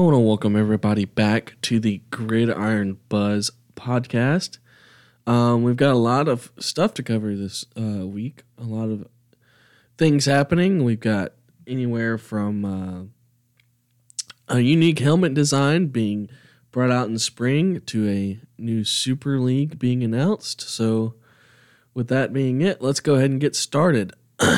I want to welcome everybody back to the Gridiron Buzz podcast. We've got a lot of stuff to cover this week. A lot of things happening. We've got anywhere from a unique helmet design being brought out in spring to a new Super League being announced. So with that being it, let's go ahead and get started.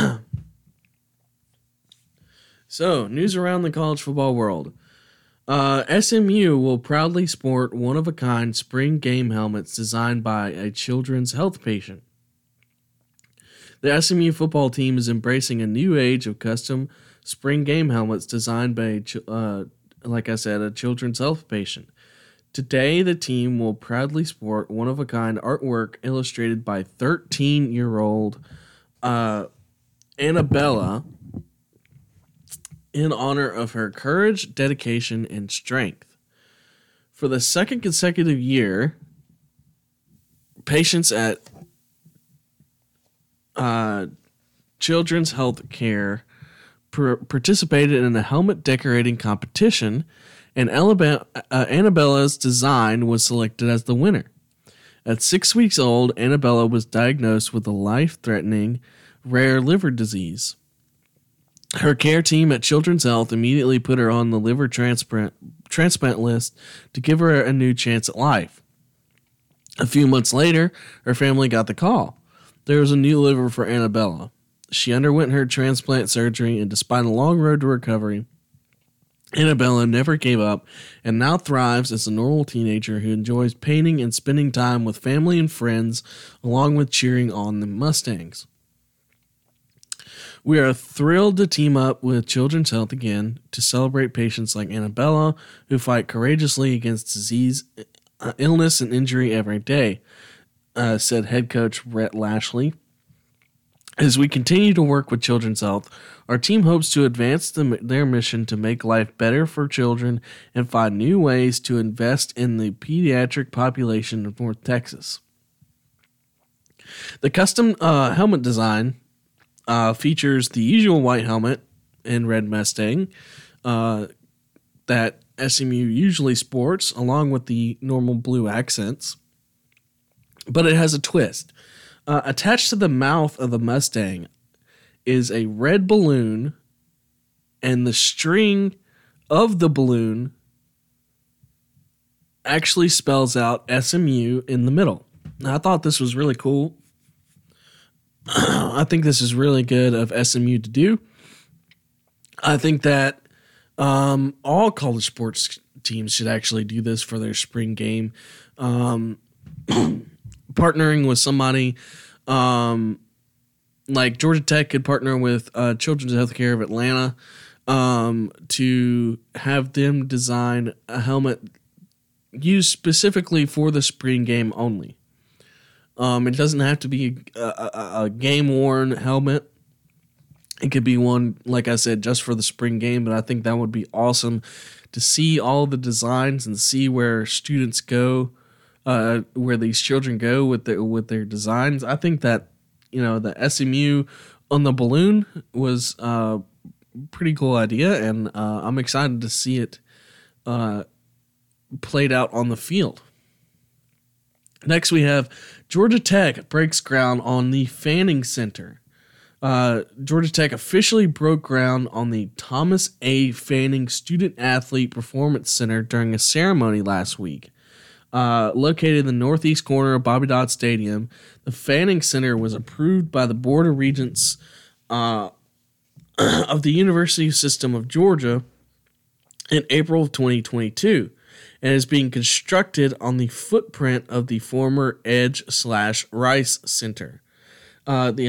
So, news around the college football world. SMU will proudly sport one-of-a-kind spring game helmets designed by a children's health patient. The SMU football team is embracing a new age of custom spring game helmets designed by, a children's health patient. Today, the team will proudly sport one-of-a-kind artwork illustrated by 13-year-old Annabella in honor of her courage, dedication, and strength. For the second consecutive year, patients at Children's Health Care participated in a helmet decorating competition, and Annabella's design was selected as the winner. At 6 weeks old, Annabella was diagnosed with a life-threatening rare liver disease. Her care team at Children's Health immediately put her on the liver transplant list to give her a new chance at life. A few months later, her family got the call. There was a new liver for Annabella. She underwent her transplant surgery, and despite a long road to recovery, Annabella never gave up and now thrives as a normal teenager who enjoys painting and spending time with family and friends, along with cheering on the Mustangs. We are thrilled to team up with Children's Health again to celebrate patients like Annabella who fight courageously against disease, illness, and injury every day, said head coach Rhett Lashley. As we continue to work with Children's Health, our team hopes to advance their mission to make life better for children and find new ways to invest in the pediatric population of North Texas. The custom helmet design features the usual white helmet and red Mustang that SMU usually sports, along with the normal blue accents. But it has a twist. Attached to the mouth of the Mustang is a red balloon, and the string of the balloon actually spells out SMU in the middle. Now, I thought this was really cool. I think this is really good of SMU to do. I think that all college sports teams should actually do this for their spring game. Partnering with somebody like Georgia Tech could partner with Children's Healthcare of Atlanta to have them design a helmet used specifically for the spring game only. It doesn't have to be a game-worn helmet. It could be one, like I said, just for the spring game, but I think that would be awesome to see all the designs and see where students go, where these children go with their designs. I think that, the SMU on the balloon was a pretty cool idea, and I'm excited to see it played out on the field. Next, we have Georgia Tech breaks ground on the Fanning Center. Georgia Tech officially broke ground on the Thomas A. Fanning Student Athlete Performance Center during a ceremony last week. Located in the northeast corner of Bobby Dodd Stadium, the Fanning Center was approved by the Board of Regents of the University System of Georgia in April of 2022. And is being constructed on the footprint of the former Edge/Rice Center. The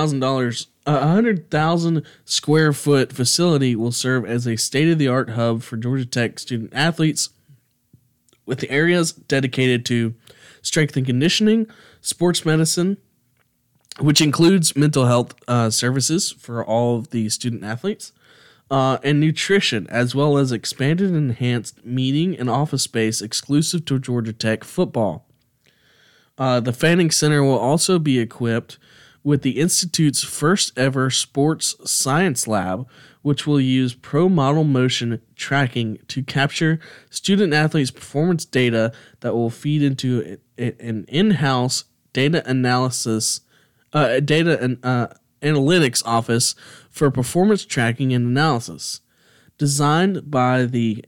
$100,000 square foot facility will serve as a state-of-the-art hub for Georgia Tech student athletes, with the areas dedicated to strength and conditioning, sports medicine, which includes mental health services for all of the student athletes, and nutrition, as well as expanded and enhanced meeting and office space exclusive to Georgia Tech football. The Fanning Center will also be equipped with the Institute's first ever sports science lab, which will use pro model motion tracking to capture student athletes' performance data that will feed into an in-house data analysis, analytics office for performance tracking and analysis. Designed by the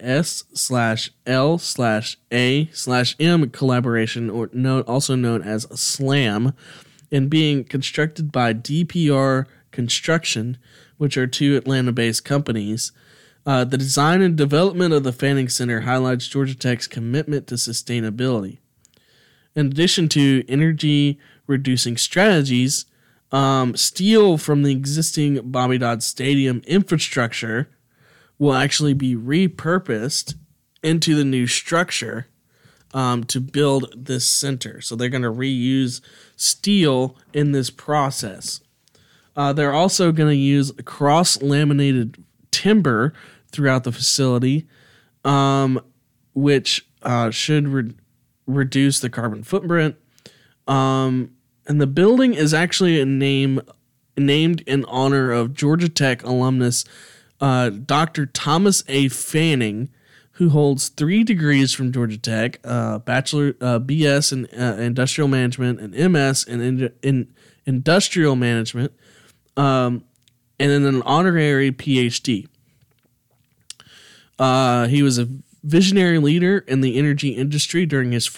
S/L/A/M collaboration, also known as SLAM, and being constructed by DPR Construction, which are two Atlanta-based companies. The design and development of the Fanning Center highlights Georgia Tech's commitment to sustainability. In addition to energy-reducing strategies, steel from the existing Bobby Dodd Stadium infrastructure will actually be repurposed into the new structure to build this center. So they're going to reuse steel in this process. They're also going to use cross-laminated timber throughout the facility, which should reduce the carbon footprint. And the building is actually named in honor of Georgia Tech alumnus Dr. Thomas A. Fanning, who holds 3 degrees from Georgia Tech, bachelor, BS in industrial management, and MS in industrial management, and then an honorary PhD. He was a visionary leader in the energy industry during his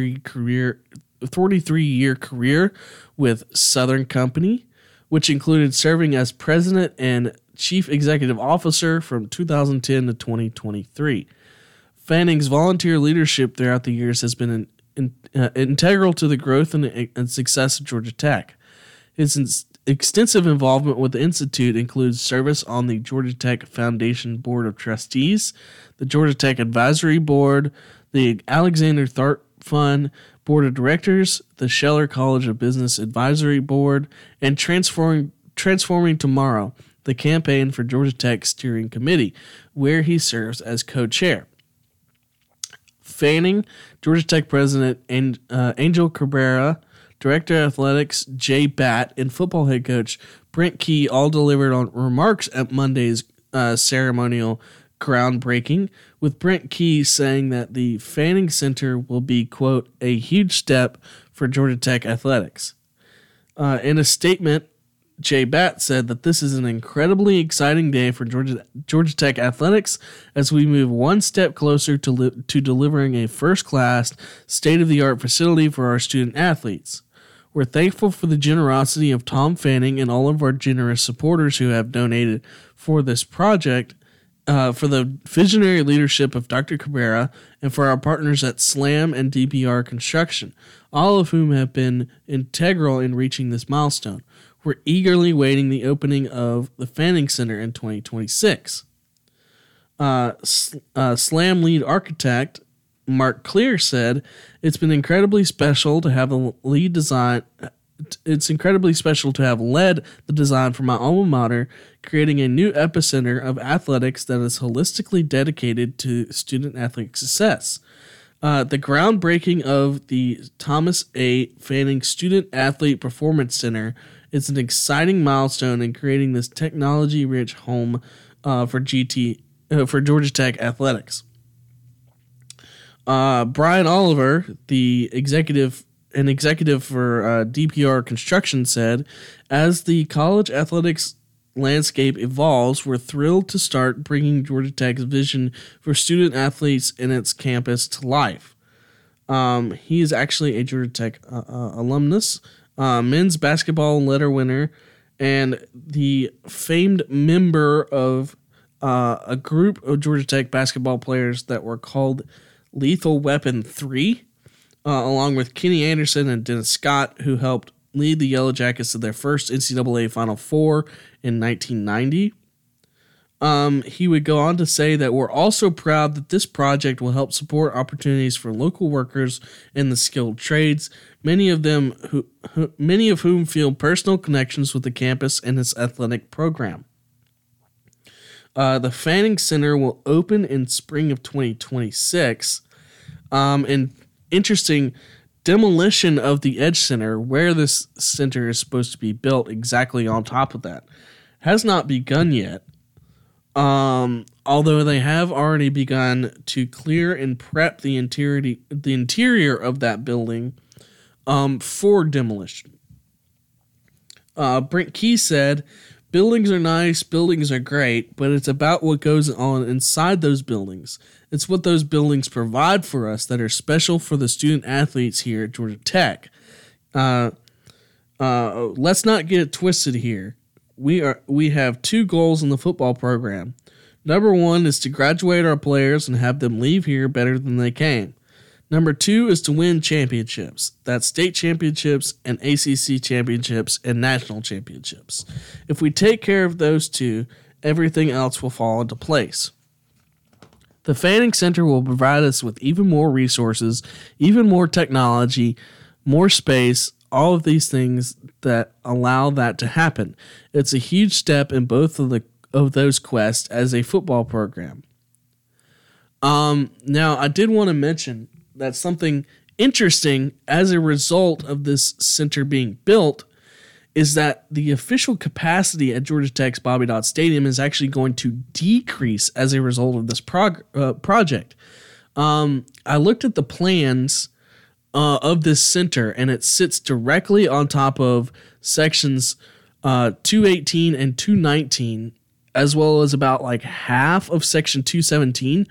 43-year career with Southern Company, which included serving as president and chief executive officer from 2010 to 2023. Fanning's volunteer leadership throughout the years has been integral to the growth and success of Georgia Tech. His extensive involvement with the Institute includes service on the Georgia Tech Foundation Board of Trustees, the Georgia Tech Advisory Board, the Alexander Tharp Fund Board of Directors, the Scheller College of Business Advisory Board, and Transforming Tomorrow, the campaign for Georgia Tech Steering Committee, where he serves as co-chair. Fanning, Georgia Tech President Angel Cabrera, Director of Athletics Jay Batt, and football head coach Brent Key all delivered on remarks at Monday's ceremonial groundbreaking, with Brent Key saying that the Fanning Center will be, quote, a huge step for Georgia Tech athletics. In a statement, Jay Batt said that this is an incredibly exciting day for Georgia Tech athletics as we move one step closer to delivering a first-class, state-of-the-art facility for our student athletes. We're thankful for the generosity of Tom Fanning and all of our generous supporters who have donated for this project, for the visionary leadership of Dr. Cabrera, and for our partners at SLAM and DPR Construction, all of whom have been integral in reaching this milestone. We're eagerly waiting the opening of the Fanning Center in 2026. SLAM lead architect Mark Clear said, "It's been incredibly special to have the lead design. It's incredibly special to have led the design for my alma mater, creating a new epicenter of athletics that is holistically dedicated to student athletic success." The groundbreaking of the Thomas A. Fanning Student Athlete Performance Center is an exciting milestone in creating this technology-rich home for Georgia Tech athletics. Brian Oliver, the executive for DPR Construction, said, "As the college athletics landscape evolves, we're thrilled to start bringing Georgia Tech's vision for student athletes in its campus to life." He is actually a Georgia Tech alumnus, men's basketball letter winner, and the famed member of a group of Georgia Tech basketball players that were called Lethal Weapon 3, along with Kenny Anderson and Dennis Scott, who helped lead the Yellow Jackets to their first NCAA Final Four in 1990. He would go on to say that we're also proud that this project will help support opportunities for local workers in the skilled trades, many of whom feel personal connections with the campus and its athletic program. The Fanning Center will open in spring of 2026. And interesting, demolition of the Edge Center, where this center is supposed to be built exactly on top of that, has not begun yet. Although they have already begun to clear and prep the interior of that building for demolition. Brent Key said, "Buildings are nice, buildings are great, but it's about what goes on inside those buildings. It's what those buildings provide for us that are special for the student athletes here at Georgia Tech. Let's not get it twisted here. We have two goals in the football program. Number one is to graduate our players and have them leave here better than they came. Number two is to win championships. That's state championships and ACC championships and national championships. If we take care of those two, everything else will fall into place. The Fanning Center will provide us with even more resources, even more technology, more space, all of these things that allow that to happen. It's a huge step in both of those quests as a football program." Now, I did want to mention that something interesting as a result of this center being built is that the official capacity at Georgia Tech's Bobby Dodd Stadium is actually going to decrease as a result of this project. I looked at the plans of this center, and it sits directly on top of sections 218 and 219, as well as about like half of section 217.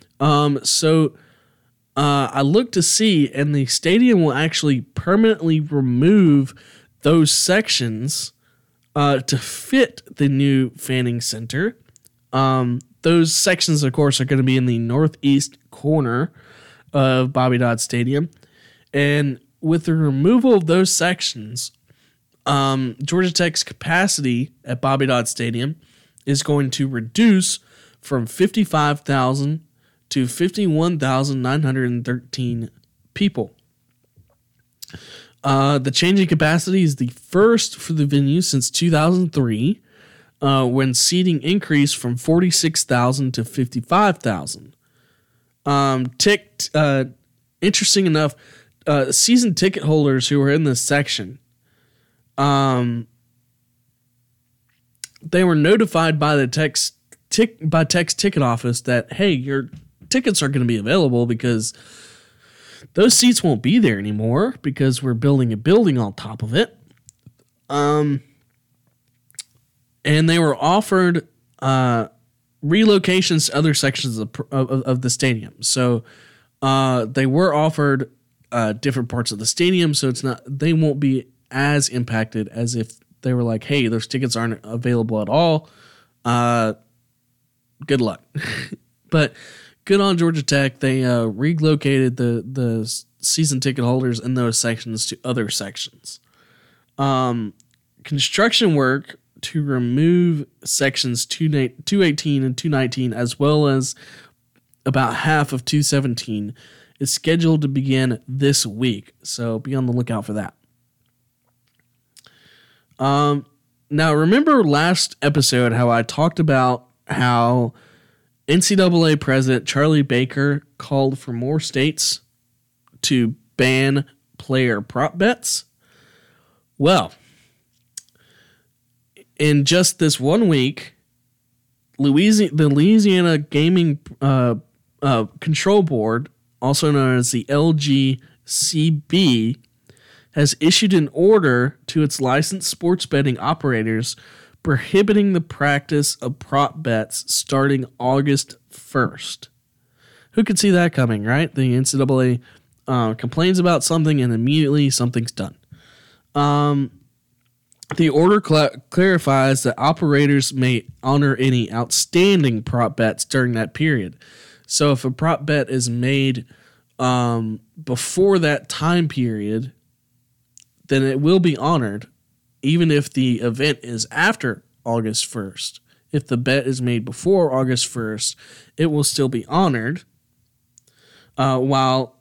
I looked to see, and the stadium will actually permanently remove those sections to fit the new Fanning Center. Those sections, of course, are going to be in the northeast corner of Bobby Dodd Stadium. And with the removal of those sections, Georgia Tech's capacity at Bobby Dodd Stadium is going to reduce from 55,000 to 51,913 people. The change in capacity is the first for the venue since 2003, when seating increased from 46,000 to 55,000. Interesting enough, season ticket holders who were in this section, they were notified by the Tech's ticket office that, hey, your tickets are going to be available because those seats won't be there anymore because we're building a building on top of it. And they were offered relocations to other sections of the stadium. So they were offered different parts of the stadium, so they won't be as impacted as if they were like, hey, those tickets aren't available at all. Good luck. But good on Georgia Tech. They relocated the season ticket holders in those sections to other sections. Construction work to remove sections 218 and 219, as well as about half of 217, is scheduled to begin this week. So be on the lookout for that. Now, remember last episode how I talked about how NCAA President Charlie Baker called for more states to ban player prop bets? Well, in just this 1 week, the Louisiana Gaming Control Board, also known as the LGCB, has issued an order to its licensed sports betting operators prohibiting the practice of prop bets starting August 1st. Who could see that coming, right? The NCAA complains about something and immediately something's done. The order clarifies that operators may honor any outstanding prop bets during that period. So if a prop bet is made before that time period, then it will be honored, even if the event is after August 1st. If the bet is made before August 1st, it will still be honored. While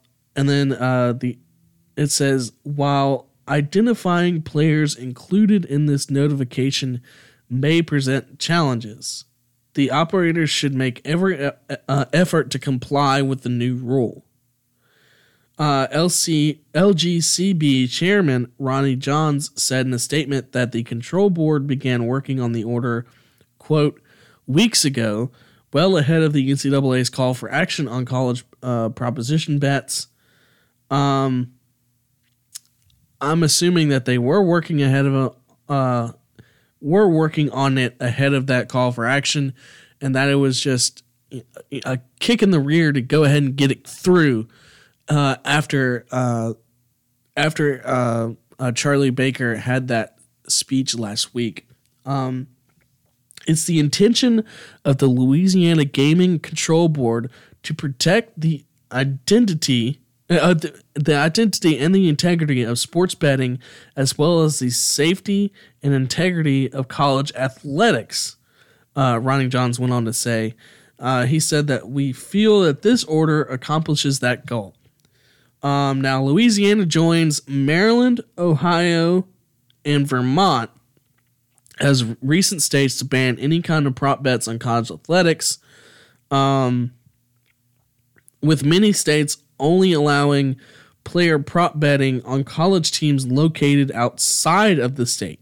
identifying players included in this notification may present challenges, the operators should make every effort to comply with the new rule. LGCB chairman Ronnie Johns said in a statement that the control board began working on the order, quote, weeks ago, well ahead of the NCAA's call for action on college proposition bets. I'm assuming that they were working on it ahead of that call for action, and that it was just a kick in the rear to go ahead and get it through after Charlie Baker had that speech last week. It's the intention of the Louisiana Gaming Control Board to protect the identity and the integrity of sports betting, as well as the safety and integrity of college athletics. Ronnie Johns went on to say, he said that we feel that this order accomplishes that goal. Now, Louisiana joins Maryland, Ohio, and Vermont as recent states to ban any kind of prop bets on college athletics, with many states only allowing player prop betting on college teams located outside of the state.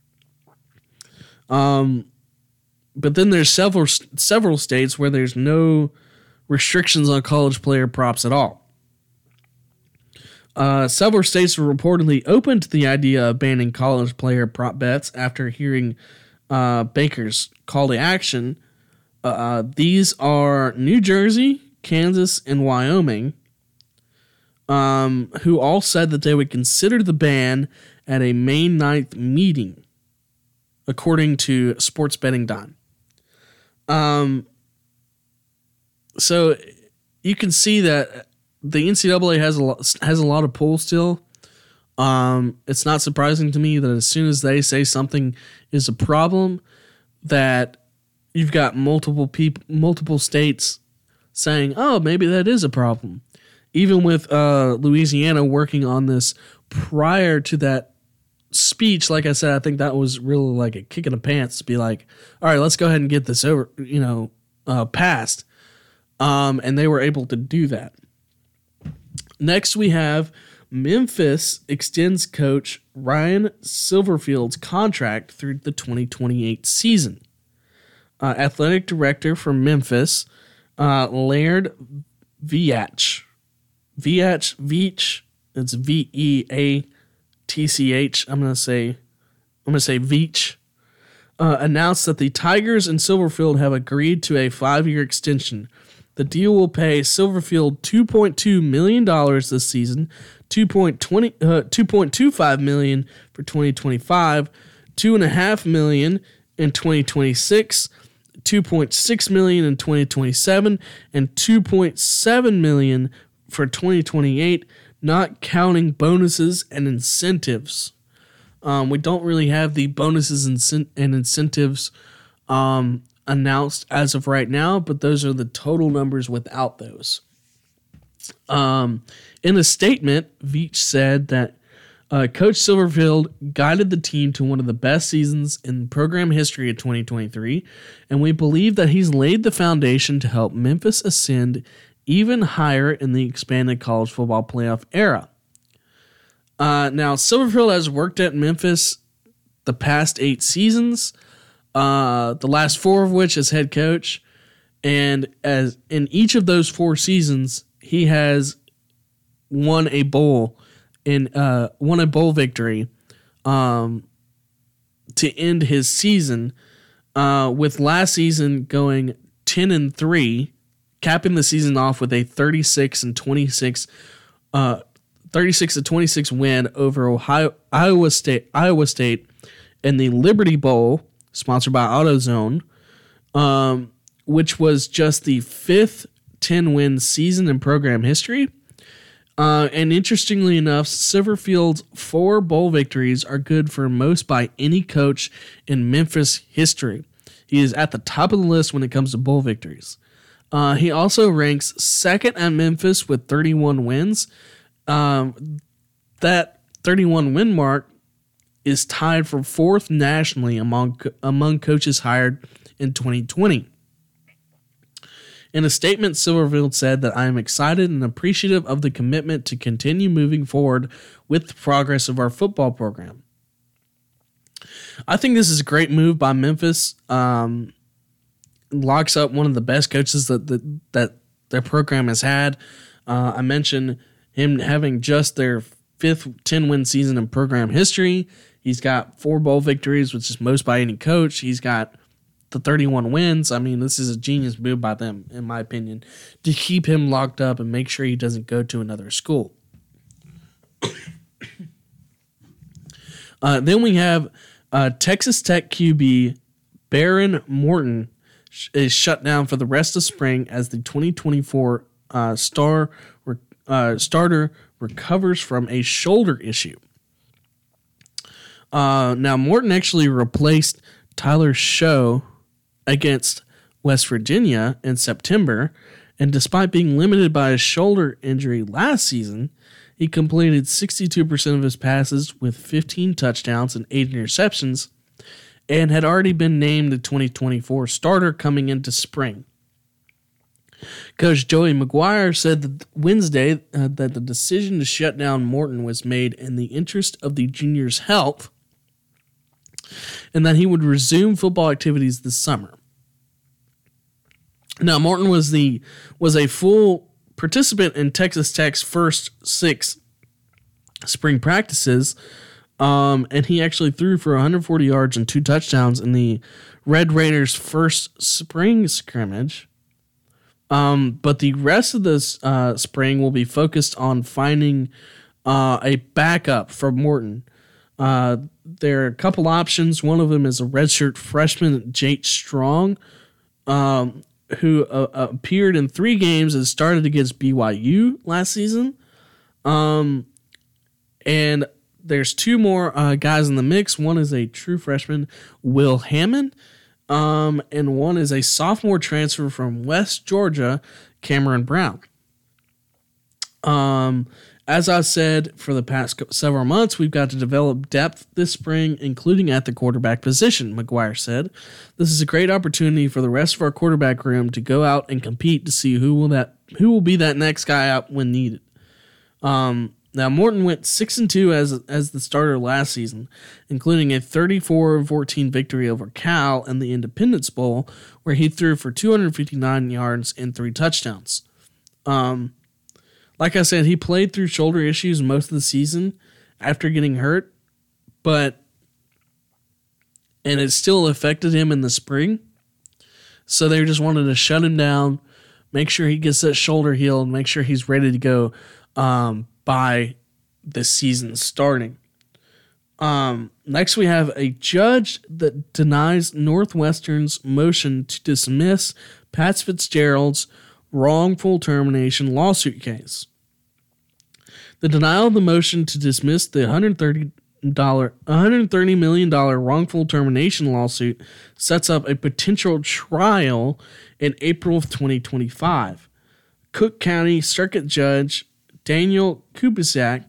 But then there's several states where there's no restrictions on college player props at all. Several states were reportedly open to the idea of banning college player prop bets after hearing Baker's call to action. These are New Jersey, Kansas, and Wyoming, who all said that they would consider the ban at a May 9th meeting, according to SportsBetting.com. So you can see that the NCAA has a lot of pull still. It's not surprising to me that as soon as they say something is a problem, that you've got multiple states saying, "Oh, maybe that is a problem." Even with Louisiana working on this prior to that speech, like I said, I think that was really like a kick in the pants to be like, "All right, let's go ahead and get this over, passed." And they were able to do that. Next, we have Memphis extends coach Ryan Silverfield's contract through the 2028 season. Athletic director for Memphis, Laird Veatch. Veatch. It's Veatch. I'm gonna say Veatch. Announced that the Tigers and Silverfield have agreed to a 5-year extension. The deal will pay Silverfield $2.2 million this season, $2.25 million for 2025, $2.5 million in 2026, $2.6 million in 2027, and $2.7 million for 2028, not counting bonuses and incentives. We don't really have the bonuses and incentives announced as of right now, but those are the total numbers without those. In a statement, Veatch said that Coach Silverfield guided the team to one of the best seasons in program history of 2023, and we believe that he's laid the foundation to help Memphis ascend even higher in the expanded college football playoff era. Now, Silverfield has worked at Memphis the past 8 seasons, the last 4 of which as head coach, and as in each of those 4 seasons, he has won a bowl victory to end his season, with last season going 10-3, capping the season off with a 36-26 win over Iowa State in the Liberty Bowl, sponsored by AutoZone, which was just the 5th 10-win season in program history. And interestingly enough, Silverfield's 4 bowl victories are good for most by any coach in Memphis history. He is at the top of the list when it comes to bowl victories. He also ranks 2nd at Memphis with 31 wins. That 31 win mark is tied for 4th nationally among coaches hired in 2020. In a statement, Silverfield said that I am excited and appreciative of the commitment to continue moving forward with the progress of our football program. I think this is a great move by Memphis. Locks up one of the best coaches that their program has had. I mentioned him having just their 5th 10-win season in program history. He's got 4 bowl victories, which is most by any coach. He's got the 31 wins. I mean, this is a genius move by them, in my opinion, to keep him locked up and make sure he doesn't go to another school. Then we have Texas Tech QB Behren Morton is shut down for the rest of spring as the 2024 starter recovers from a shoulder issue. Now, Morton actually replaced Tyler Show against West Virginia in September, and despite being limited by a shoulder injury last season, he completed 62% of his passes with 15 touchdowns and 8 interceptions, and had already been named the 2024 starter coming into spring. Coach Joey McGuire said that Wednesday that the decision to shut down Morton was made in the interest of the junior's health, and that he would resume football activities this summer. Now, Morton was a full participant in Texas Tech's first 6 spring practices, and he actually threw for 140 yards and 2 touchdowns in the Red Raiders' first spring scrimmage. But the rest of this spring will be focused on finding a backup for Morton. There are a couple options. One of them is a redshirt freshman, Jake Strong, who appeared in 3 games and started against BYU last season. And there's 2 more guys in the mix. One is a true freshman, Will Hammond, and one is a sophomore transfer from West Georgia, Cameron Brown. As I said, for the past several months, we've got to develop depth this spring, including at the quarterback position, McGuire said. This is a great opportunity for the rest of our quarterback room to go out and compete to see who will be that next guy out when needed. Now, Morton went 6-2 as the starter last season, including a 34-14 victory over Cal in the Independence Bowl, where he threw for 259 yards and 3 touchdowns. Like I said, he played through shoulder issues most of the season after getting hurt, and it still affected him in the spring. So they just wanted to shut him down, make sure he gets that shoulder healed, make sure he's ready to go by the season starting. Next, we have a judge that denies Northwestern's motion to dismiss Pat Fitzgerald's wrongful termination lawsuit case. The denial of the motion to dismiss the $130 million wrongful termination lawsuit sets up a potential trial in April of 2025. Cook County Circuit Judge Daniel Kubisak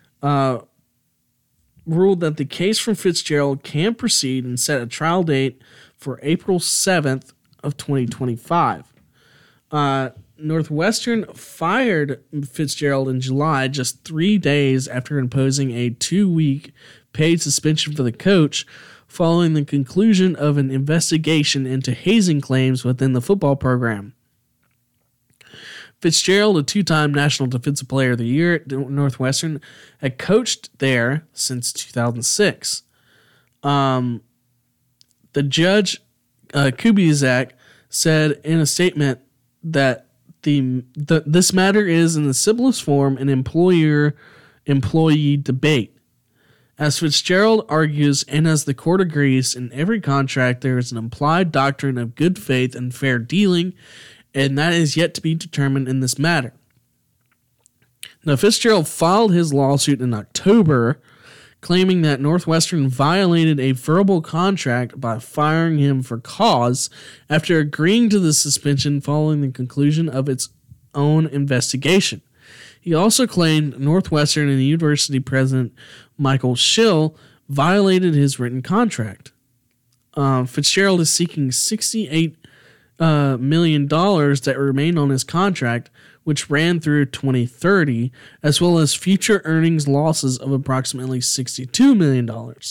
ruled that the case from Fitzgerald can proceed and set a trial date for April 7th of 2025. Northwestern fired Fitzgerald in July, just 3 days after imposing a 2-week paid suspension for the coach, following the conclusion of an investigation into hazing claims within the football program. Fitzgerald, a 2-time National Defensive Player of the Year at Northwestern, had coached there since 2006. The judge, Kubiak, said in a statement that this matter is, in the simplest form, an employer-employee debate. As Fitzgerald argues, and as the court agrees, in every contract there is an implied doctrine of good faith and fair dealing, and that is yet to be determined in this matter. Now, Fitzgerald filed his lawsuit in October, claiming that Northwestern violated a verbal contract by firing him for cause after agreeing to the suspension following the conclusion of its own investigation. He also claimed Northwestern and the university president, Michael Schill, violated his written contract. Fitzgerald is seeking $68 million that remained on his contract, which ran through 2030, as well as future earnings losses of approximately $62 million.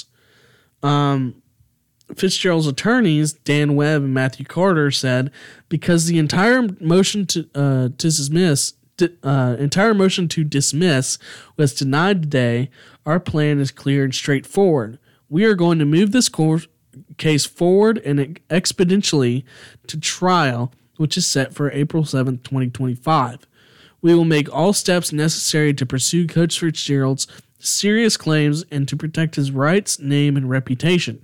Fitzgerald's attorneys, Dan Webb and Matthew Carter, said because the entire motion to dismiss was denied today, our plan is clear and straightforward. We are going to move this case forward and exponentially to trial, which is set for April 7th, 2025. We will make all steps necessary to pursue Coach Fitzgerald's serious claims and to protect his rights, name, and reputation.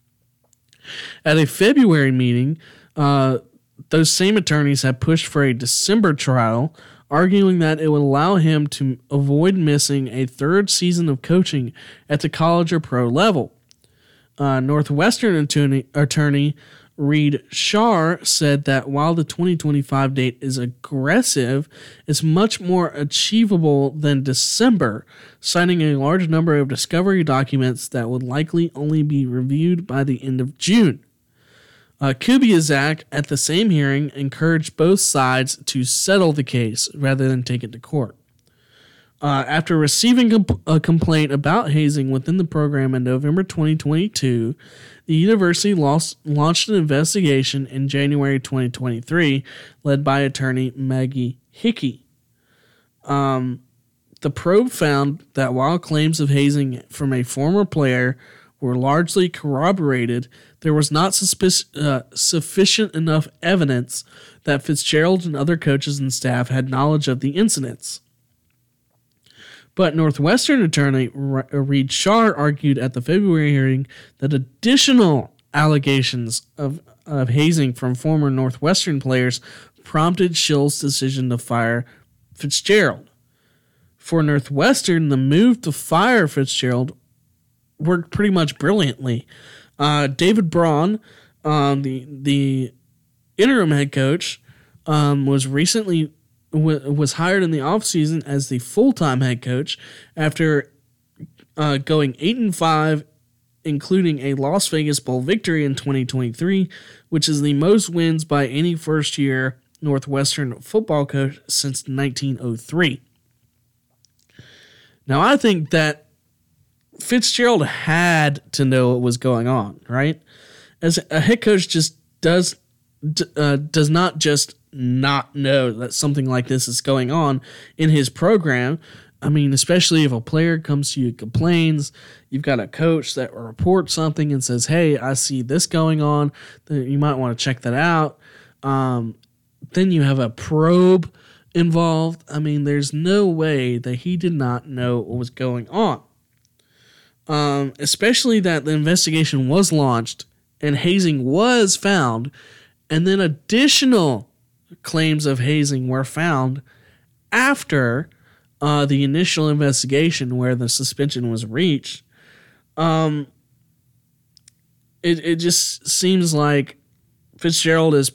At a February meeting, those same attorneys had pushed for a December trial, arguing that it would allow him to avoid missing a third season of coaching at the college or pro level. Northwestern attorney Reed Shar said that while the 2025 date is aggressive, it's much more achievable than December, citing a large number of discovery documents that would likely only be reviewed by the end of June. Kubiak, at the same hearing, encouraged both sides to settle the case rather than take it to court. After receiving a complaint about hazing within the program in November 2022, the university launched an investigation in January 2023, led by attorney Maggie Hickey. The probe found that while claims of hazing from a former player were largely corroborated, there was not sufficient enough evidence that Fitzgerald and other coaches and staff had knowledge of the incidents. But Northwestern attorney Reed Shar argued at the February hearing that additional allegations of hazing from former Northwestern players prompted Schill's decision to fire Fitzgerald. For Northwestern, the move to fire Fitzgerald worked pretty much brilliantly. David Braun, the interim head coach, was hired in the offseason as the full-time head coach after going 8-5, including a Las Vegas Bowl victory in 2023, which is the most wins by any first-year Northwestern football coach since 1903. Now, I think that Fitzgerald had to know what was going on, right? As a head coach just does not just not know that something like this is going on in his program. I mean, especially if a player comes to you and complains, you've got a coach that reports something and says, hey, I see this going on, you might want to check that out. Then you have a probe involved. I mean, there's no way that he did not know what was going on. Especially that the investigation was launched and hazing was found, and then additional claims of hazing were found after the initial investigation where the suspension was reached. It just seems like Fitzgerald is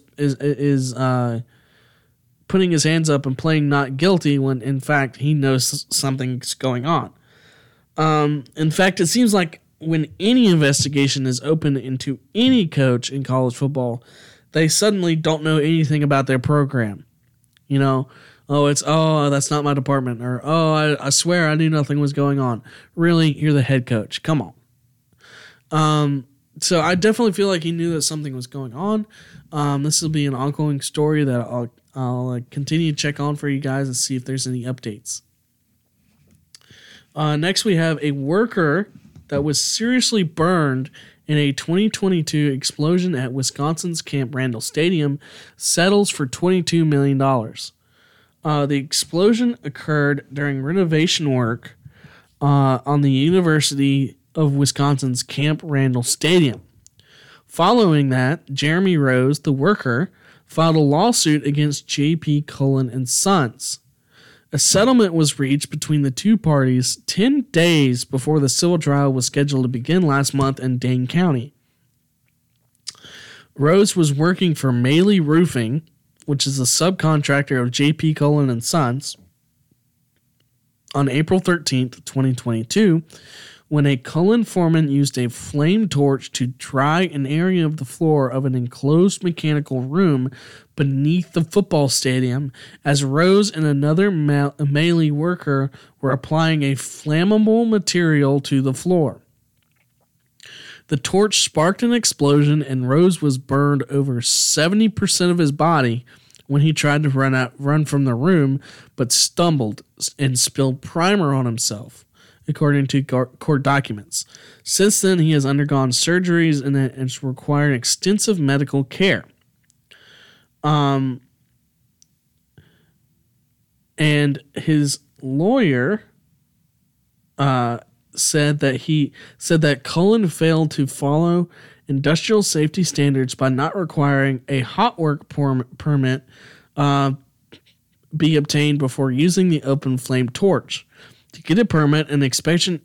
putting his hands up and playing not guilty when in fact he knows something's going on. In fact, it seems like when any investigation is opened into any coach in college football, they suddenly don't know anything about their program. You know, that's not my department. Or, I swear I knew nothing was going on. Really? You're the head coach. Come on. So I definitely feel like he knew that something was going on. This will be an ongoing story that I'll continue to check on for you guys and see if there's any updates. Next, we have a worker that was seriously burned in a 2022 explosion at Wisconsin's Camp Randall Stadium settles for $22 million. The explosion occurred during renovation work on the University of Wisconsin's Camp Randall Stadium. Following that, Jeremy Rose, the worker, filed a lawsuit against J.P. Cullen and Sons. A settlement was reached between the two parties 10 days before the civil trial was scheduled to begin last month in Dane County. Rose was working for Maley Roofing, which is a subcontractor of J.P. Cullen and Sons, on April 13th, 2022, when a Cullen foreman used a flame torch to dry an area of the floor of an enclosed mechanical room beneath the football stadium, as Rose and another melee worker were applying a flammable material to the floor. The torch sparked an explosion, and Rose was burned over 70% of his body when he tried to run from the room, but stumbled and spilled primer on himself, according to court documents. Since then, he has undergone surgeries and it's required extensive medical care. And his lawyer said that Cullen failed to follow industrial safety standards by not requiring a hot work permit be obtained before using the open flame torch. To get a permit, an inspection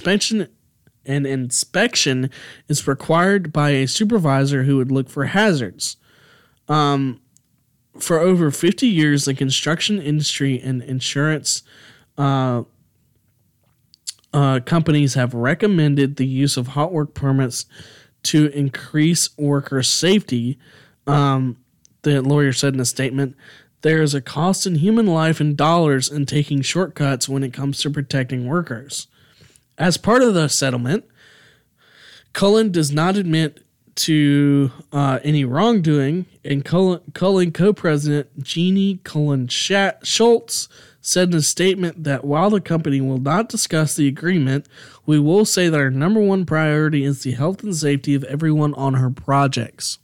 is required by a supervisor who would look for hazards. For over 50 years, the construction industry and insurance companies have recommended the use of hot work permits to increase worker safety. The lawyer said in a statement, "There is a cost in human life and dollars in taking shortcuts when it comes to protecting workers." As part of the settlement, Cullen does not admit to any wrongdoing, and Cullen co-president Jeannie Cullen Schultz said in a statement that while the company will not discuss the agreement, we will say that our number one priority is the health and safety of everyone on her projects.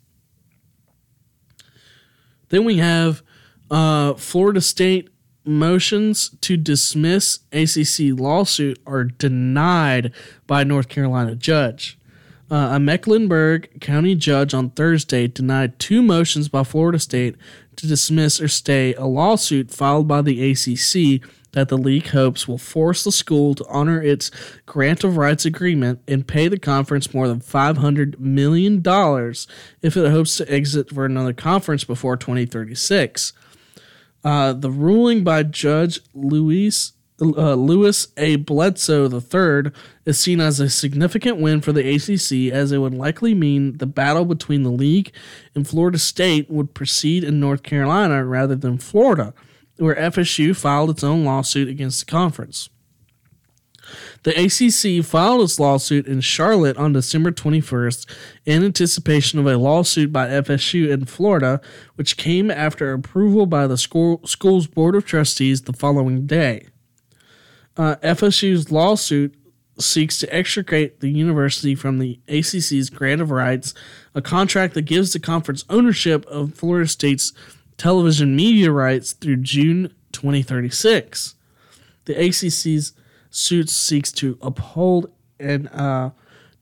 Then we have Florida State motions to dismiss ACC lawsuit are denied by North Carolina judge. A Mecklenburg County judge on Thursday denied 2 motions by Florida State to dismiss or stay a lawsuit filed by the ACC that the league hopes will force the school to honor its grant of rights agreement and pay the conference more than $500 million if it hopes to exit for another conference before 2036. The ruling by Judge Lewis A. Bledsoe III is seen as a significant win for the ACC, as it would likely mean the battle between the league and Florida State would proceed in North Carolina rather than Florida, where FSU filed its own lawsuit against the conference. The ACC filed its lawsuit in Charlotte on December 21st in anticipation of a lawsuit by FSU in Florida, which came after approval by the school's Board of Trustees the following day. FSU's lawsuit seeks to extricate the university from the ACC's grant of rights, a contract that gives the conference ownership of Florida State's television media rights through June 2036. The ACC's suit seeks to uphold the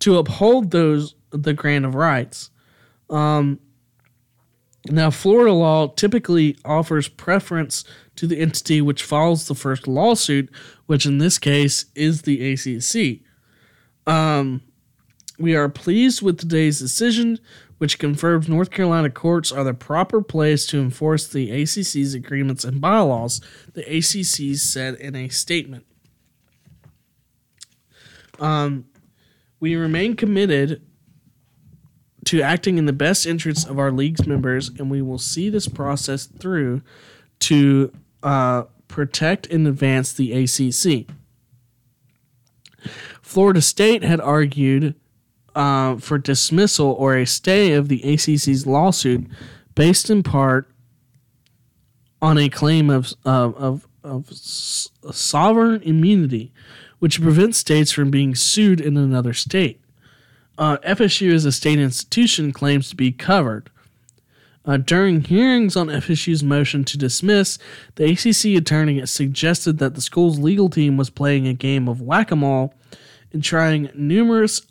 grant of rights. Now, Florida law typically offers preference to the entity which files the first lawsuit, which in this case is the ACC. We are pleased with today's decision, which confirms North Carolina courts are the proper place to enforce the ACC's agreements and bylaws, the ACC said in a statement. We remain committed to acting in the best interests of our league's members, and we will see this process through to protect and advance the ACC. Florida State had argued for dismissal or a stay of the ACC's lawsuit based in part on a claim of sovereign immunity, which prevents states from being sued in another state. FSU as a state institution claims to be covered. During hearings on FSU's motion to dismiss, the ACC attorney suggested that the school's legal team was playing a game of whack-a-mole and trying numerous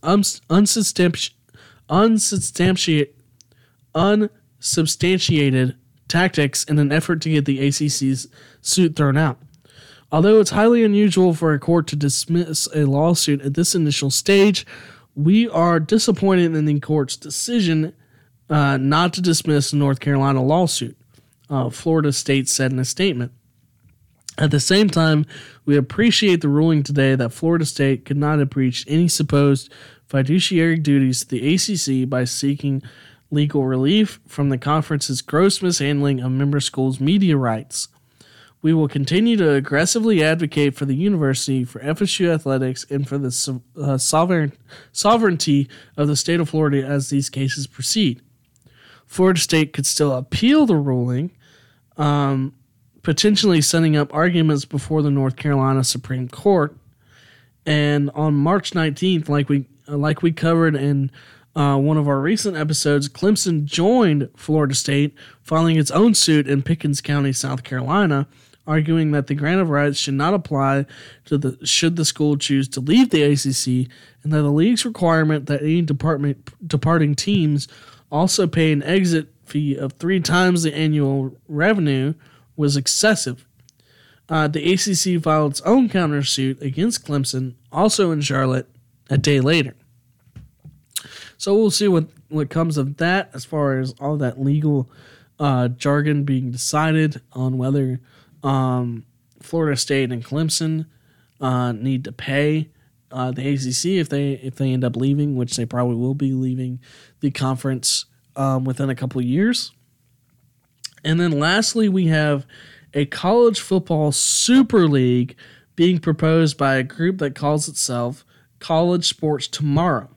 unsubstantiated tactics in an effort to get the ACC's suit thrown out. Although it's highly unusual for a court to dismiss a lawsuit at this initial stage, we are disappointed in the court's decision not to dismiss the North Carolina lawsuit, Florida State said in a statement. At the same time, we appreciate the ruling today that Florida State could not have breached any supposed fiduciary duties to the ACC by seeking legal relief from the conference's gross mishandling of member schools' media rights. We will continue to aggressively advocate for the university, for FSU athletics, and for the sovereignty of the state of Florida as these cases proceed. Florida State could still appeal the ruling, potentially setting up arguments before the North Carolina Supreme Court. And on March 19th, like we covered in one of our recent episodes, Clemson joined Florida State, filing its own suit in Pickens County, South Carolina, arguing that the grant of rights should not apply to should the school choose to leave the ACC, and that the league's requirement that any departing teams also pay an exit fee of 3 times the annual revenue was excessive. The ACC filed its own countersuit against Clemson, also in Charlotte, a day later. So we'll see what comes of that as far as all that legal jargon being decided on whether Florida State and Clemson need to pay the ACC if they end up leaving, which they probably will be leaving the conference within a couple of years. And then lastly, we have a college football super league being proposed by a group that calls itself College Sports Tomorrow.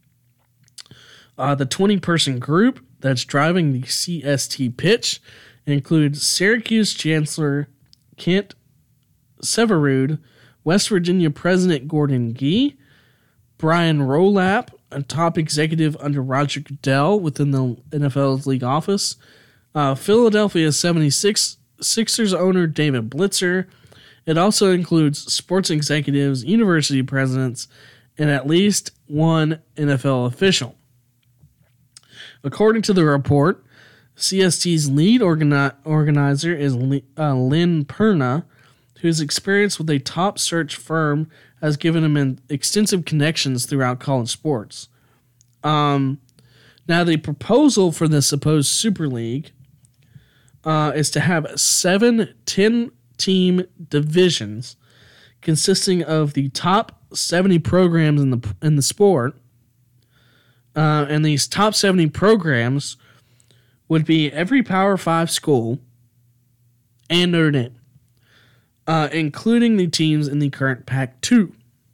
The 20-person group that's driving the CST pitch includes Syracuse Chancellor Kent Severud, West Virginia President Gordon Gee, Brian Rowlap, a top executive under Roger Goodell within the NFL's league office, Philadelphia 76ers owner David Blitzer. It also includes sports executives, university presidents, and at least one NFL official. According to the report, CST's lead organizer is Lynn Perna, whose experience with a top search firm has given him extensive connections throughout college sports. Now, the proposal for the supposed Super League is to have 7 10-team divisions consisting of the top 70 programs in the sport. And these top 70 programs would be every Power 5 school and Notre Dame, including the teams in the current Pac-2.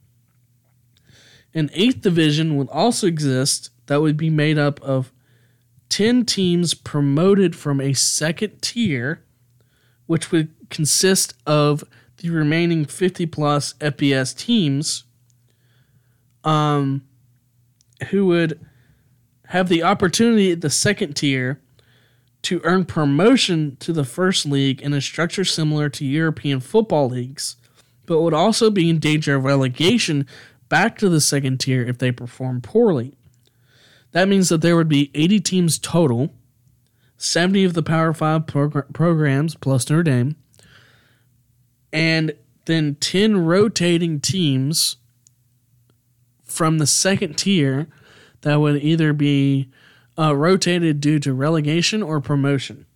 An 8th division would also exist that would be made up of 10 teams promoted from a second tier, which would consist of the remaining 50-plus FBS teams who would have the opportunity at the second tier to earn promotion to the first league in a structure similar to European football leagues, but would also be in danger of relegation back to the second tier if they perform poorly. That means that there would be 80 teams total, 70 of the Power 5 programs plus Notre Dame, and then 10 rotating teams from the second tier that would either be rotated due to relegation or promotion.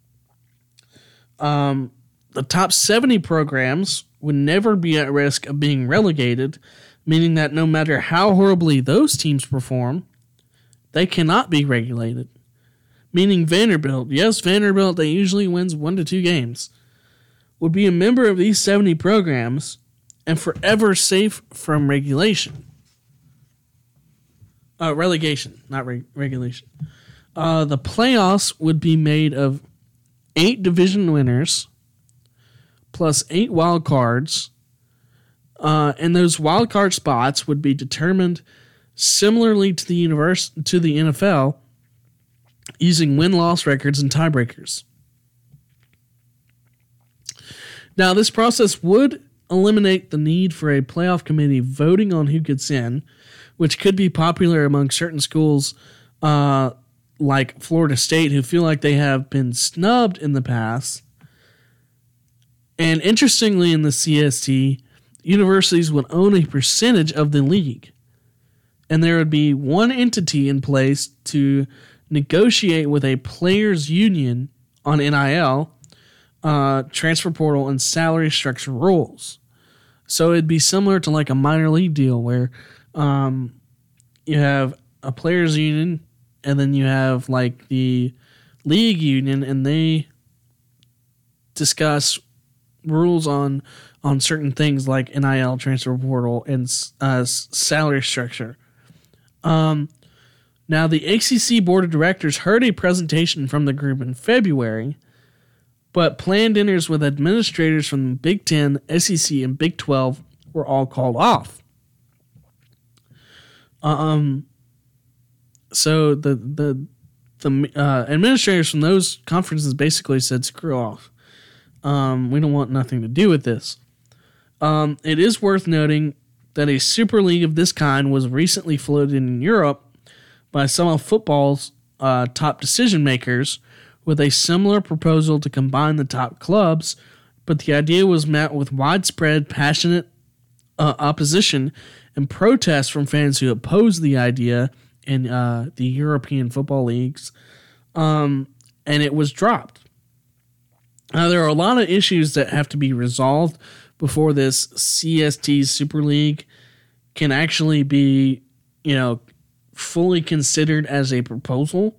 The top 70 programs would never be at risk of being relegated, meaning that no matter how horribly those teams perform, they cannot be regulated. Meaning Vanderbilt, yes, Vanderbilt, that usually wins 1 to 2 games, would be a member of these 70 programs and forever safe from regulation. Relegation, not regulation. The playoffs would be made of 8 division winners plus 8 wild cards, and those wild card spots would be determined similarly to the NFL using win-loss records and tiebreakers. Now, this process would eliminate the need for a playoff committee voting on who gets in, which could be popular among certain schools like Florida State, who feel like they have been snubbed in the past. And interestingly, in the CST, universities would own a percentage of the league. And there would be one entity in place to negotiate with a players' union on NIL, transfer portal and salary structure rules. So it'd be similar to like a minor league deal where you have a players union and then you have like the league union, and they discuss rules on certain things like NIL, transfer portal, and salary structure. Now, the ACC Board of Directors heard a presentation from the group in February, but planned dinners with administrators from the Big Ten, SEC, and Big 12 were all called off. So the administrators from those conferences basically said, screw off. We don't want nothing to do with this. It is worth noting that a Super League of this kind was recently floated in Europe by some of football's top decision makers with a similar proposal to combine the top clubs, but the idea was met with widespread, passionate opposition and protests from fans who opposed the idea in the European football leagues, and it was dropped. Now, there are a lot of issues that have to be resolved before this CST Super League can actually be, fully considered as a proposal.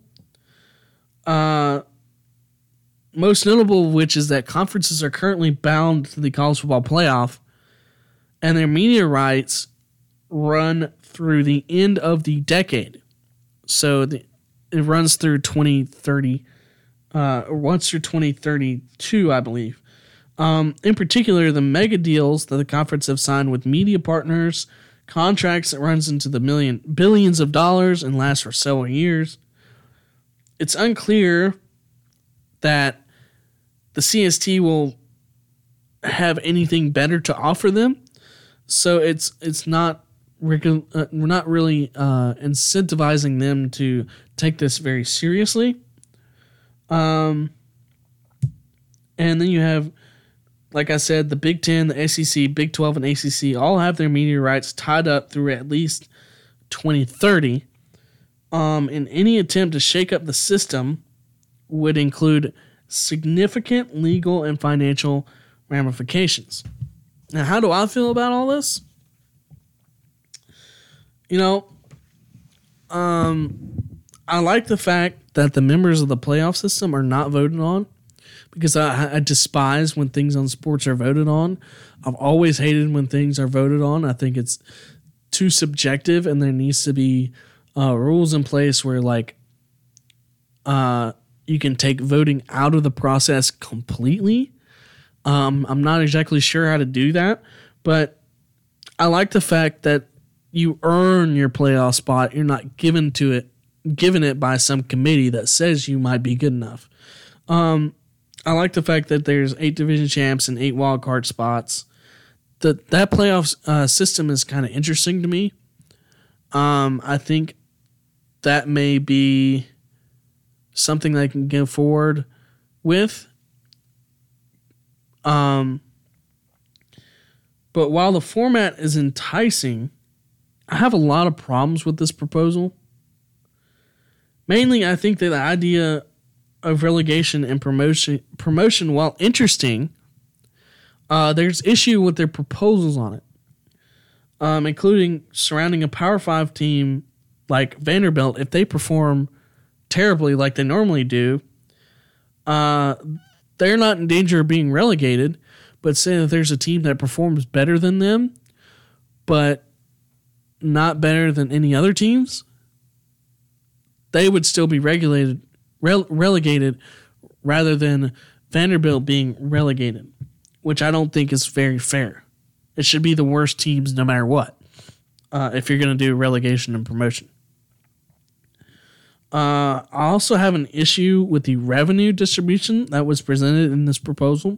Most notable of which is that conferences are currently bound to the college football playoff, and their media rights run through the end of the decade. So it runs through 2030, or once through 2032, I believe. In particular, the mega deals that the conference have signed with media partners, contracts that runs into the billions of dollars and last for several years. It's unclear that the CST will have anything better to offer them, so it's not we're not really incentivizing them to take this very seriously. And then you have, like I said, the Big Ten, the SEC, Big 12, and ACC all have their media rights tied up through at least 2030. And any attempt to shake up the system would include significant legal and financial ramifications. Now, how do I feel about all this? I like the fact that the members of the playoff system are not voted on, because I despise when things on sports are voted on. I've always hated when things are voted on. I think it's too subjective, and there needs to be rules in place where, you can take voting out of the process completely. I'm not exactly sure how to do that, but I like the fact that you earn your playoff spot. You're not given it by some committee that says you might be good enough. I like the fact that there's 8 division champs and 8 wild card spots. That playoff system is kind of interesting to me. I think that may be something that I can go forward with. But while the format is enticing, I have a lot of problems with this proposal. Mainly, I think that the idea of relegation and promotion, while interesting, there's issue with their proposals on it, including surrounding a Power 5 team like Vanderbilt. If they perform terribly like they normally do, they're not in danger of being relegated. But say that there's a team that performs better than them, but not better than any other teams, they would still be relegated rather than Vanderbilt being relegated, which I don't think is very fair. It should be the worst teams no matter what, if you're going to do relegation and promotion. I also have an issue with the revenue distribution that was presented in this proposal,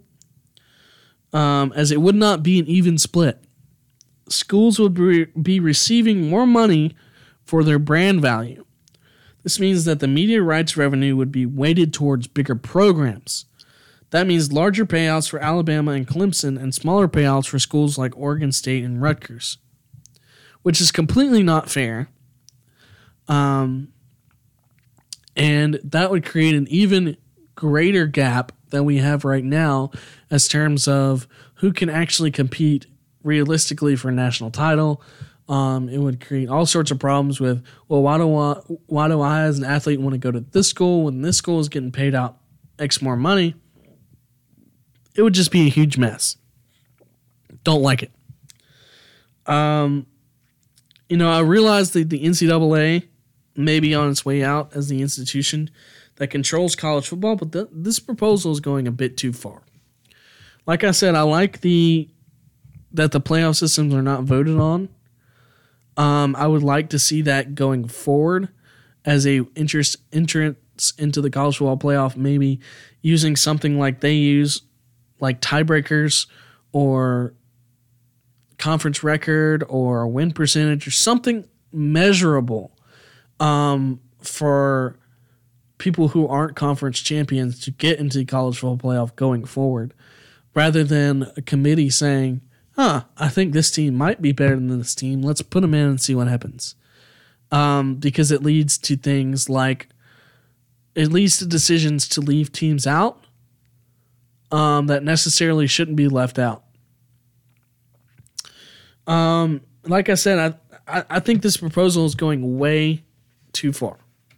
as it would not be an even split. Schools would be receiving more money for their brand value. This means that the media rights revenue would be weighted towards bigger programs. That means larger payouts for Alabama and Clemson and smaller payouts for schools like Oregon State and Rutgers, which is completely not fair. And that would create an even greater gap that we have right now as terms of who can actually compete realistically for a national title. It would create all sorts of problems with, well, why do I as an athlete want to go to this school when this school is getting paid out X more money? It would just be a huge mess. Don't like it. I realize that the NCAA may be on its way out as the institution that controls college football, but this proposal is going a bit too far. Like I said, I like that the playoff systems are not voted on. I would like to see that going forward as a entrance into the college football playoff, maybe using something like they use, like tiebreakers or conference record or win percentage or something measurable for people who aren't conference champions to get into the college football playoff going forward, rather than a committee saying, I think this team might be better than this team. Let's put them in and see what happens. Because it leads to things like, it leads to decisions to leave teams out that necessarily shouldn't be left out. Like I said, I think this proposal is going way too far.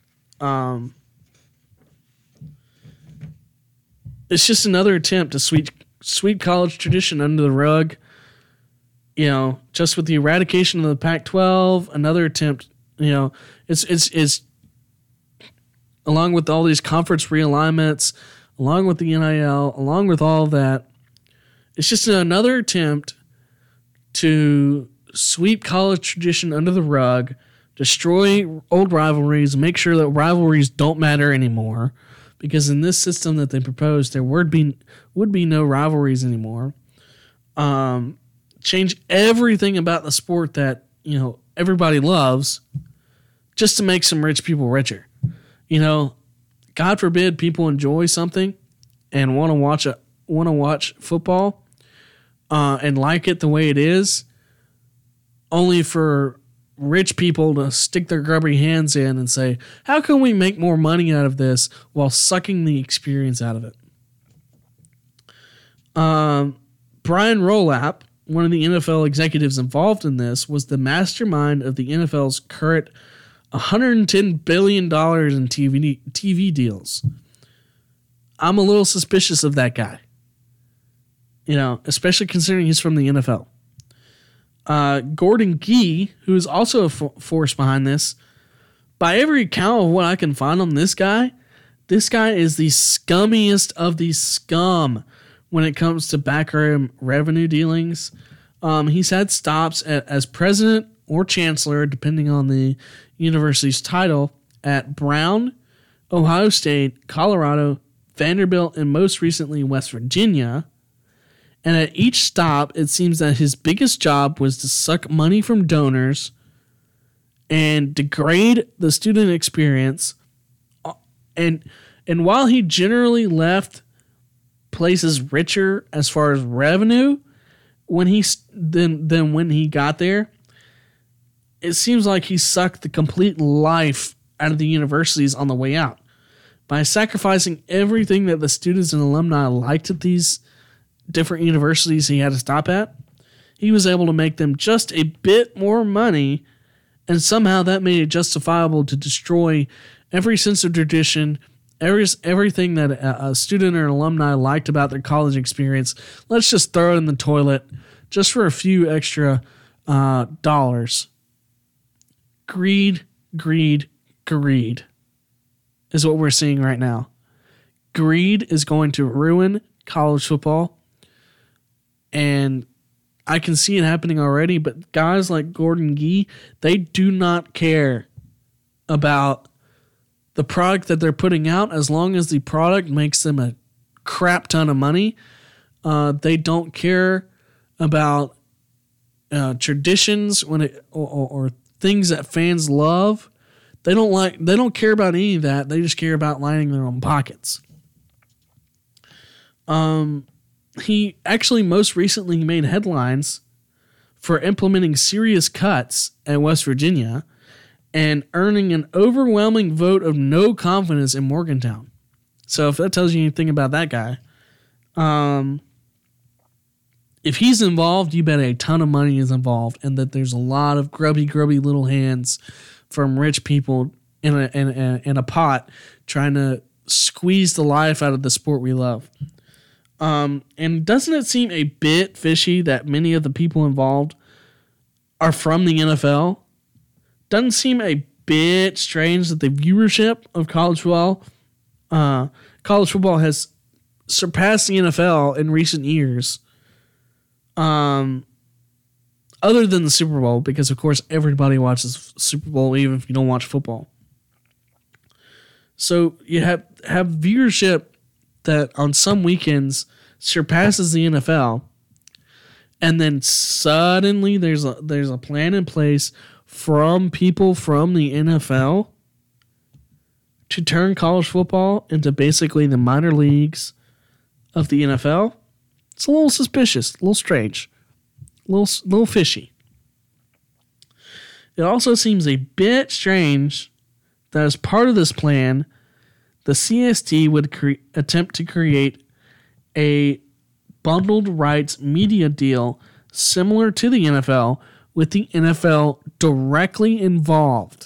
It's just another attempt to sweep college tradition under the rug. Just with the eradication of the Pac-12, another attempt. It's along with all these conference realignments, along with the NIL, along with all of that. It's just another attempt to sweep college tradition under the rug, destroy old rivalries, make sure that rivalries don't matter anymore. Because in this system that they proposed, there would be no rivalries anymore. Change everything about the sport that everybody loves, just to make some rich people richer. God forbid people enjoy something and want to watch football and like it the way it is, only for rich people to stick their grubby hands in and say, how can we make more money out of this while sucking the experience out of it? Brian Rolapp, one of the NFL executives involved in this, was the mastermind of the NFL's current $110 billion in TV deals. I'm a little suspicious of that guy, especially considering he's from the NFL. Gordon Gee, who is also a force behind this, by every account of what I can find on this guy is the scummiest of the scum when it comes to backroom revenue dealings. He's had stops as president or chancellor, depending on the university's title, at Brown, Ohio State, Colorado, Vanderbilt, and most recently West Virginia. And at each stop, it seems that his biggest job was to suck money from donors and degrade the student experience. And while he generally left places richer as far as revenue when he got there, it seems like he sucked the complete life out of the universities on the way out by sacrificing everything that the students and alumni liked at these different universities he had to stop at. He was able to make them just a bit more money, and somehow that made it justifiable to destroy every sense of tradition, everything that a student or an alumni liked about their college experience. Let's just throw it in the toilet just for a few extra dollars. Greed, greed, greed is what we're seeing right now. Greed is going to ruin college football. And I can see it happening already, but guys like Gordon Gee, they do not care about the product that they're putting out as long as the product makes them a crap ton of money. They don't care about traditions or things that fans love. They don't care about any of that. They just care about lining their own pockets. He actually most recently made headlines for implementing serious cuts at West Virginia and earning an overwhelming vote of no confidence in Morgantown. So if that tells you anything about that guy, if he's involved, you bet a ton of money is involved, and that there's a lot of grubby little hands from rich people in a pot trying to squeeze the life out of the sport we love. And doesn't it seem a bit fishy that many of the people involved are from the NFL? Doesn't seem a bit strange that the viewership of college football has surpassed the NFL in recent years. Other than the Super Bowl, because of course everybody watches Super Bowl even if you don't watch football. So you have viewership that on some weekends surpasses the NFL, and then suddenly there's a plan in place from people from the NFL to turn college football into basically the minor leagues of the NFL. It's a little suspicious, a little strange, a little fishy. It also seems a bit strange that as part of this plan, the CST would attempt to create a bundled rights media deal similar to the NFL, with the NFL directly involved.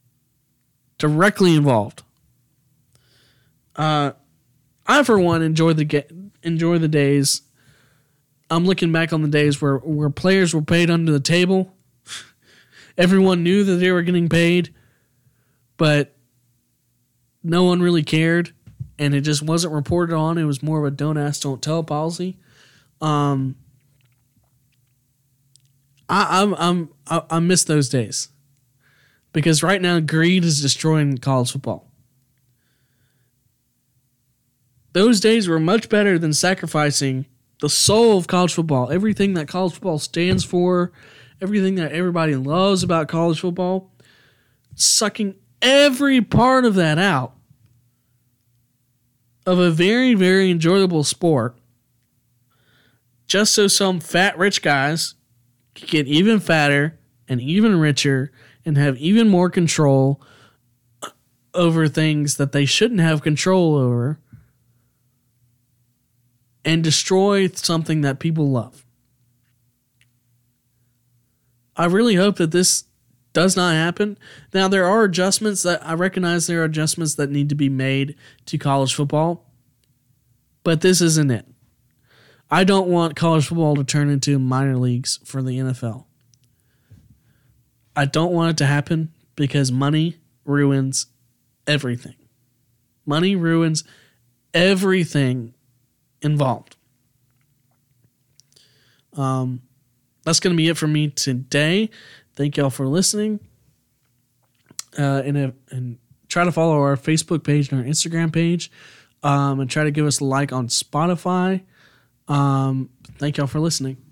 I, for one, enjoy the days. I'm looking back on the days where players were paid under the table. Everyone knew that they were getting paid, but no one really cared, and it just wasn't reported on. It was more of a don't ask, don't tell policy. I miss those days, because right now greed is destroying college football. Those days were much better than sacrificing the soul of college football, everything that college football stands for, everything that everybody loves about college football, sucking every part of that out of a very, very enjoyable sport, just so some fat rich guys can get even fatter and even richer and have even more control over things that they shouldn't have control over, and destroy something that people love. I really hope that this does not happen. Now, there are adjustments that I recognize there are adjustments that need to be made to college football, but this isn't it. I don't want college football to turn into minor leagues for the NFL. I don't want it to happen because money ruins everything. Money ruins everything involved. That's going to be it for me today. Thank y'all for listening. And try to follow our Facebook page and our Instagram page. And try to give us a like on Spotify. Thank y'all for listening.